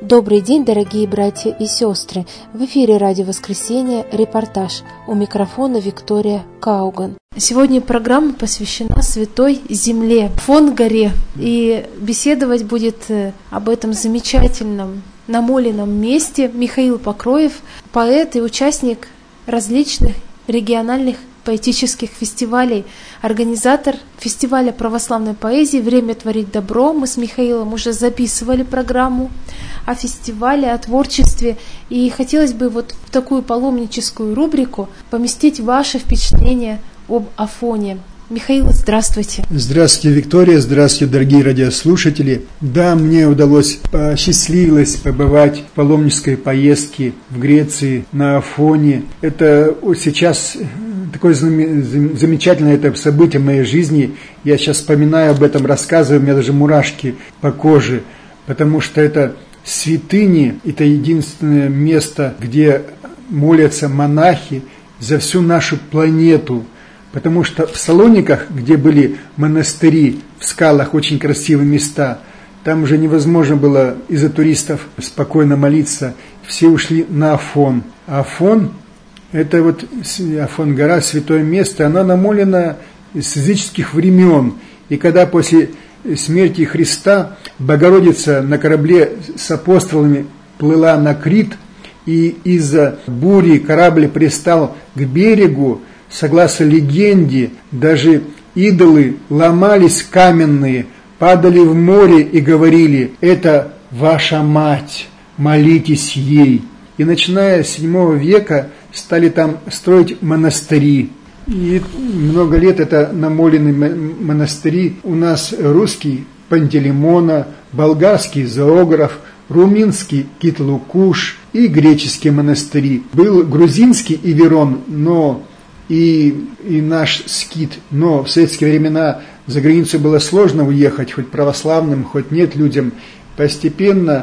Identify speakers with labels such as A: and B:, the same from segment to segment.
A: Добрый день, дорогие братья и сестры! В эфире «Радио Воскресенье» репортаж. У микрофона Виктория Кауган. Сегодня программа посвящена Святой Земле, Афон-горе. И беседовать будет об этом замечательном, намоленном месте Михаил Покроев, поэт и участник различных региональных поэтических фестивалей, организатор фестиваля православной поэзии «Время творить добро». Мы с Михаилом уже записывали программу о фестивале, о творчестве. И хотелось бы вот в такую паломническую рубрику поместить ваши впечатления об Афоне. Михаил, здравствуйте.
B: Здравствуйте, Виктория. Здравствуйте, дорогие радиослушатели. Да, мне посчастливилось побывать в паломнической поездке в Греции на Афоне. Это сейчас такое замечательное событие в моей жизни. Я сейчас вспоминаю об этом, рассказываю, у меня даже мурашки по коже, потому что это святыни, это единственное место, где молятся монахи за всю нашу планету. Потому что в Салониках, где были монастыри в скалах, очень красивые места, там уже невозможно было из-за туристов спокойно молиться. Все ушли на Афон. А Афон, это вот Афон-гора, святое место, она намолена с языческих времен. И когда после смерти Христа Богородица на корабле с апостолами плыла на Крит, и из-за бури корабль пристал к берегу, согласно легенде, даже идолы ломались каменные, падали в море и говорили: «Это ваша мать, молитесь ей». И начиная с VII века стали там строить монастыри. И много лет это намоленные монастыри. У нас русский Пантелеймона, болгарский Зоограф, румынский Кит-Лукуш и греческие монастыри. Был грузинский Иверон, но и наш Скит, но в советские времена за границу было сложно уехать, хоть православным, хоть нет людям. Постепенно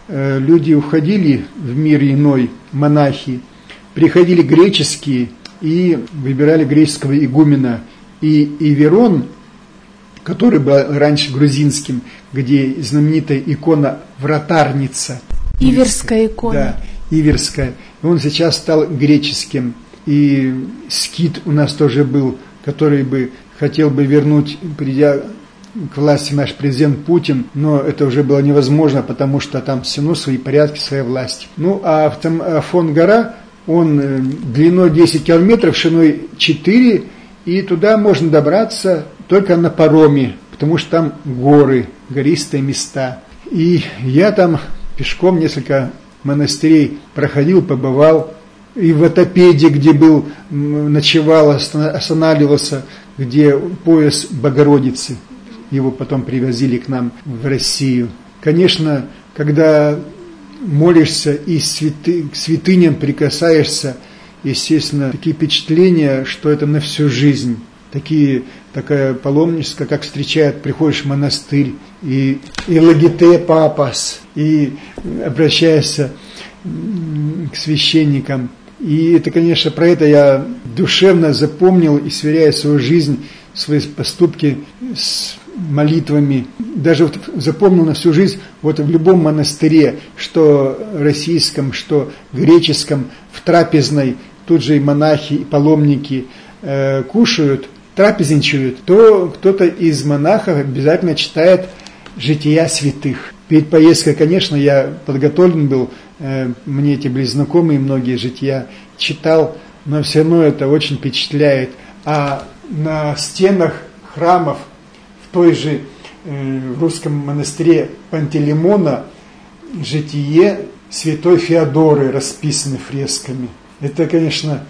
B: люди уходили в мир иной, монахи, приходили греческие и выбирали греческого игумена. И Иверон, который был раньше грузинским, где знаменитая икона Вратарница.
A: Иверская икона.
B: Да, Иверская. Он сейчас стал греческим. И Скит у нас тоже был, который бы хотел бы вернуть, придя к власти, наш президент Путин, но это уже было невозможно, потому что там все равно свои порядки, своя власть. Ну, а Афон-гора, он длиной 10 километров, шириной 4, и туда можно добраться только на пароме, потому что там горы, гористые места. И я там пешком несколько монастырей проходил, побывал. И в Отопеде, где был, ночевал, останавливался, где пояс Богородицы. Его потом привозили к нам в Россию. Конечно, когда молишься и к святыням прикасаешься, естественно, такие впечатления, что это на всю жизнь. Такая паломническая, как встречают, приходишь в монастырь, и логите папас, и обращаешься к священникам. И это, конечно, про это я душевно запомнил и сверяя свою жизнь, свои поступки с молитвами. Даже вот запомнил на всю жизнь, вот в любом монастыре, что российском, что греческом, в трапезной, тут же и монахи, и паломники кушают, трапезничают, то кто-то из монахов обязательно читает жития святых. Перед поездкой, конечно, я подготовлен был, мне эти были знакомые, многие жития читал, но все равно это очень впечатляет. А на стенах храмов в той же в русском монастыре Пантелеймона житие святой Феодоры расписаны фресками. Это, конечно,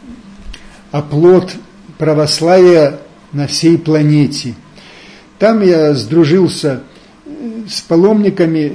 B: оплот православия на всей планете. Там я сдружился с паломниками,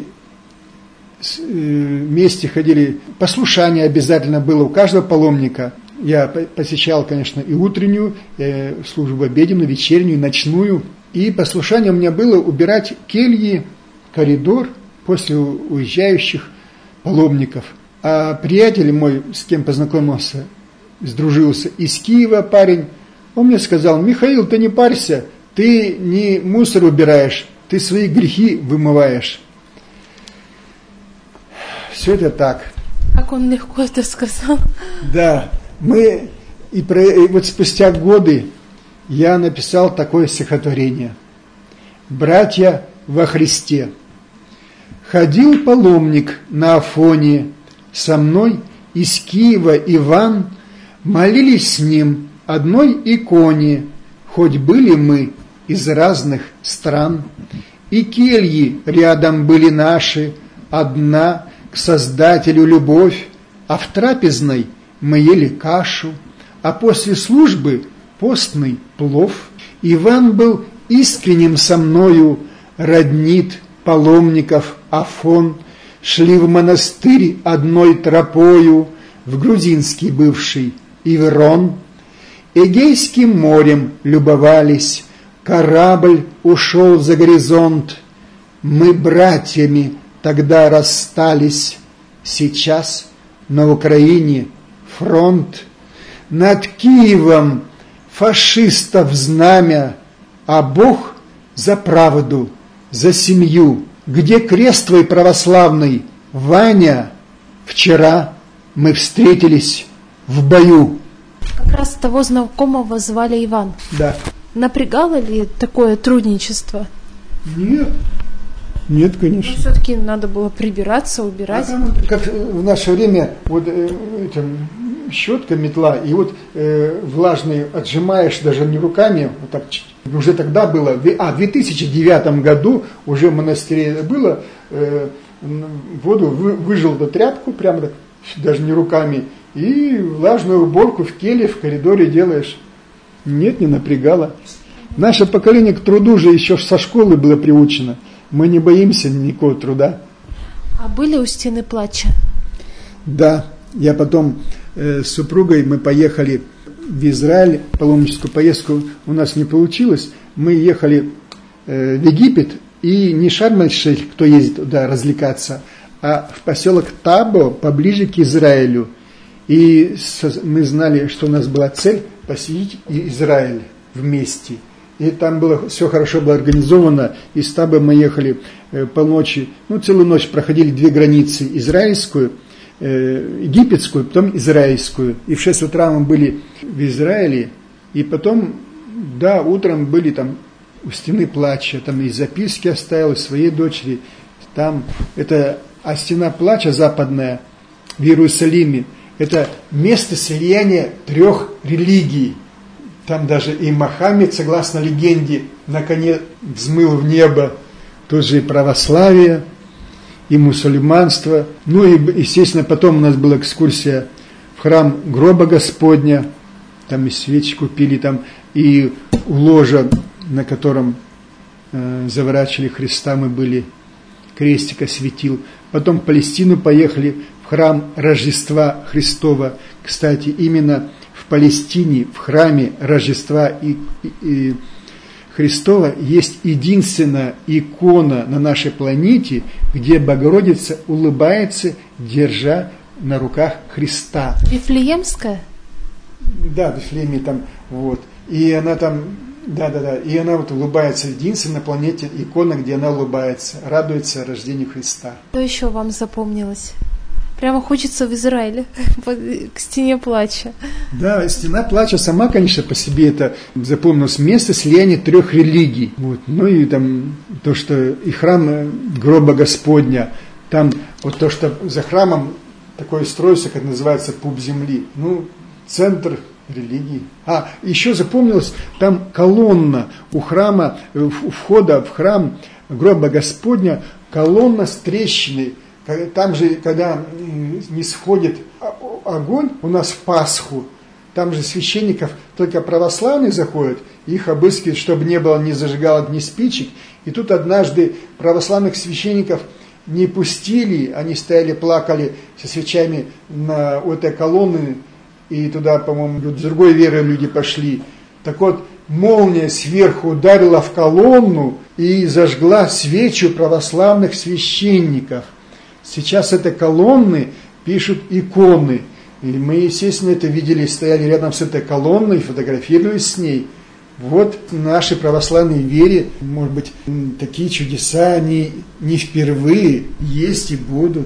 B: вместе ходили, послушание обязательно было у каждого паломника. Я посещал, конечно, и утреннюю службу, обеденную, вечернюю, ночную. И послушание у меня было убирать кельи, коридор после уезжающих паломников. А приятель мой, с кем познакомился, сдружился, из Киева парень, он мне сказал: Михаил, ты не парься, ты не мусор убираешь, ты свои грехи вымываешь. все это так.
A: Как он легко это сказал.
B: Да, и вот спустя годы я написал такое стихотворение. «Братья во Христе». Ходил паломник на Афоне, со мной из Киева Иван, молились с ним одной иконе, хоть были мы из разных стран. И кельи рядом были наши, одна к Создателю любовь, а в трапезной мы ели кашу, а после службы постный плов. Иван был искренним со мною, роднит паломников Афон, шли в монастырь одной тропою, в грузинский бывший Иверон. Эгейским морем любовались, корабль ушел за горизонт. Мы братьями тогда расстались, сейчас на Украине фронт. Над Киевом фашистов знамя, а Бог за правду, за семью. Где крест твой православный, Ваня? Вчера мы встретились в бою.
A: Как раз того знакомого звали Иван.
B: Да.
A: Напрягало ли такое трудничество?
B: Нет, конечно.
A: Но все-таки надо было прибираться, убирать.
B: Как в наше время вот щетка, метла, и вот влажный отжимаешь даже не руками, вот так, уже тогда было, в 2009 году уже в монастыре было, воду выжил до тряпку, прямо так, даже не руками, и влажную уборку в келье, в коридоре делаешь. Нет, не напрягало. Наше поколение к труду же еще со школы было приучено. Мы не боимся никакого труда.
A: А были у стены плача?
B: Да, я потом с супругой мы поехали в Израиль, паломническую поездку у нас не получилось. Мы ехали в Египет, и не Шарм-эль-Шейх, кто ездит туда развлекаться, а в поселок Табо, поближе к Израилю. И мы знали, что у нас была цель посетить Израиль вместе. И там было все хорошо было организовано. Из Табо мы ехали полночи, целую ночь проходили 2 границы: израильскую, египетскую, потом израильскую. И в 6 утра мы были в Израиле, и потом, да, утром были там у стены плача, там и записки оставил, и своей дочери. Там а стена плача западная в Иерусалиме, это место слияния 3 религий. Там даже и Мохаммед, согласно легенде, на коне взмыл в небо. Тут же и православие, и мусульманство. И, естественно, потом у нас была экскурсия в храм гроба Господня. Там и свечи купили, там и у ложа, на котором заворачивали Христа, мы были, крестик осветил. Потом в Палестину поехали, в храм Рождества Христова. Кстати, именно в Палестине, в храме Рождества и Христова есть единственная икона на нашей планете, где Богородица улыбается, держа на руках Христа.
A: Вифлеемская?
B: Да, в Вифлееме там, вот. И она там, и она вот улыбается, единственная на планете икона, где она улыбается, радуется рождению Христа.
A: Что еще вам запомнилось? Прямо хочется в Израиле, к стене плача. Да,
B: стена плача сама, конечно, по себе это запомнилось место слияния 3 религий. Вот. И там то, что и храм гроба Господня, там вот то, что за храмом такое строится, как называется, пуп земли. Центр религии. Еще запомнилось, там колонна у храма, у входа в храм гроба Господня, колонна с трещиной. Там же, когда не сходит огонь у нас в Пасху, там же священников только православные заходят, их обыскивают, чтобы не было ни зажигалок, ни спичек. И тут однажды православных священников не пустили, они стояли, плакали со свечами у этой колонны, и туда, по-моему, с другой верой люди пошли. Так вот, молния сверху ударила в колонну и зажгла свечу православных священников. Сейчас это колонны пишут иконы. И мы, естественно, это видели, стояли рядом с этой колонной, фотографировались с ней. Вот в нашей православной вере, может быть, такие чудеса, они не впервые есть и будут.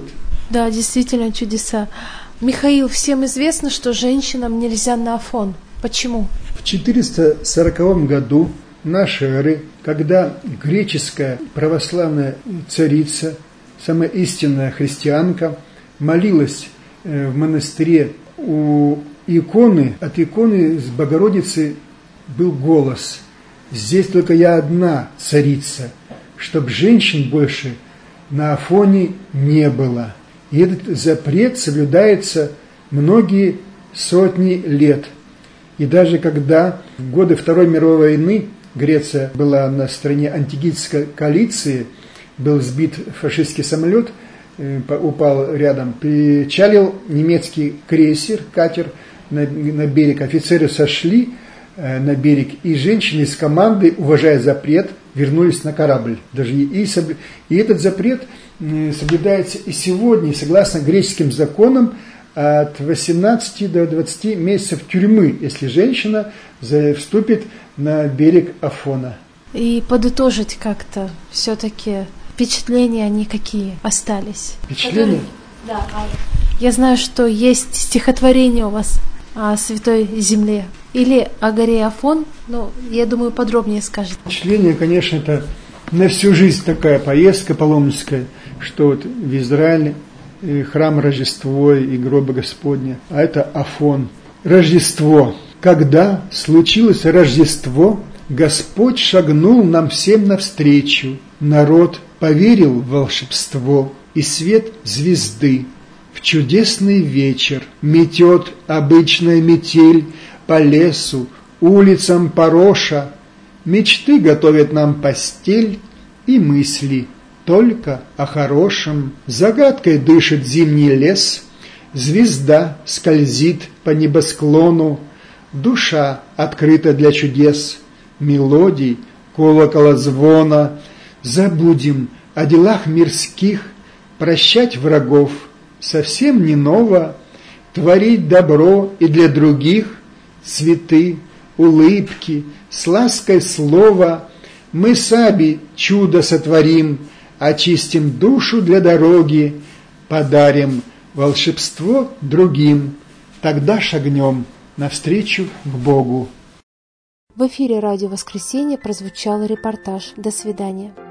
A: Да, действительно чудеса. Михаил, всем известно, что женщинам нельзя на Афон. Почему?
B: В 440 году нашей эры, когда греческая православная царица, самая истинная христианка, молилась в монастыре у иконы, от иконы с Богородицы был голос: «Здесь только я одна царица, чтоб женщин больше на Афоне не было». И этот запрет соблюдается многие сотни лет. И даже когда в годы Второй мировой войны Греция была на стороне антигитской коалиции, был сбит фашистский самолет, упал рядом, причалил немецкий крейсер, катер на берег. Офицеры сошли на берег, и женщины из команды, уважая запрет, вернулись на корабль. И этот запрет соблюдается и сегодня, согласно греческим законам, от 18 до 20 месяцев тюрьмы, если женщина вступит на берег Афона.
A: И подытожить как-то, все-таки впечатления они какие остались?
B: Впечатления?
A: Да. Я знаю, что есть стихотворение у вас о Святой Земле или о горе Афон, но я думаю, подробнее скажете.
B: Впечатление, конечно, это на всю жизнь такая поездка паломническая, что вот в Израиле и храм Рождество и гроба Господня, а это Афон. Рождество. Когда случилось Рождество, Господь шагнул нам всем навстречу. Народ поверил в волшебство и свет звезды. В чудесный вечер метет обычная метель по лесу, улицам Пороша. Мечты готовят нам постель и мысли только о хорошем. Загадкой дышит зимний лес, звезда скользит по небосклону, душа открыта для чудес, мелодий, колокола звона. Забудем о делах мирских, прощать врагов совсем не ново, творить добро и для других, цветы, улыбки, с лаской слова. Мы сами чудо сотворим, очистим душу для дороги, подарим волшебство другим, тогда шагнем навстречу к Богу.
A: В эфире «Радио Воскресенье» прозвучал репортаж. До свидания.